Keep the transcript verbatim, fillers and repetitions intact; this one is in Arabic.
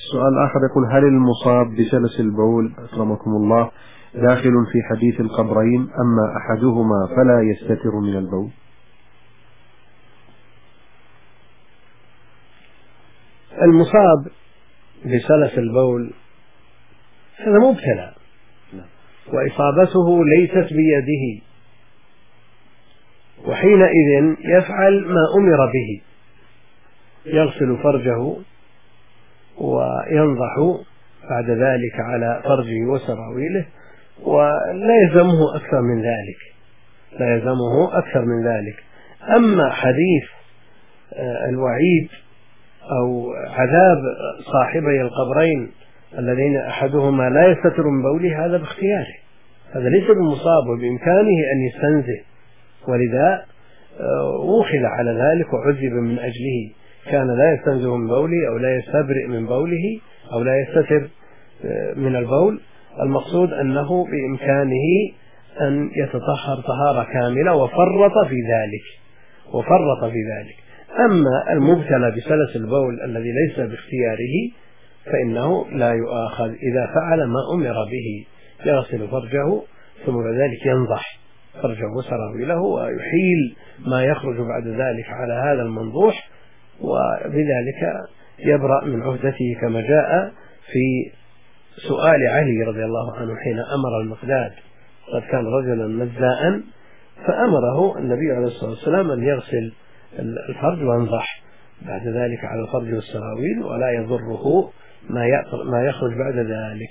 السؤال الآخر يقول: هل المصاب بسلس البول أكرمكم الله داخل في حديث القبرين، أما أحدهما فلا يستتر من البول؟ المصاب بسلس البول هذا مبتلى، وإصابته ليست بيده، وحينئذ يفعل ما أمر به، يغسل فرجه وينضح بعد ذلك على فرجه وسراويله، ولا يلزمه أكثر من ذلك لا يلزمه أكثر من ذلك. أما حديث الوعيد أو عذاب صاحبي القبرين الذين أحدهما لا يستتر من بوله، هذا باختياره، هذا ليس بالمصاب، وبإمكانه أن يستنزه، ولذا أوخذ على ذلك وعذب من أجله. كان لا يستنزه من بوله أو لا يستبرئ من بوله أو لا يستتر من البول، المقصود أنه بإمكانه أن يتطهر طهارة كاملة وفرط في ذلك وفرط في ذلك. أما المبتلى بسلس البول الذي ليس باختياره فإنه لا يؤاخذ إذا فعل ما أمر به، يغسل فرجه ثم بعد ذلك ينضح فرجه وسراويله ويحيل ما يخرج بعد ذلك على هذا المنضوح، وبذلك يبرأ من عهدته، كما جاء في سؤال علي رضي الله عنه حين أمر المقداد، قد كان رجلا مزاء فأمره النبي عليه الصلاة والسلام أن يغسل الفرج وينضح بعد ذلك على الفرج والسراويل، ولا يضره ما يخرج بعد ذلك.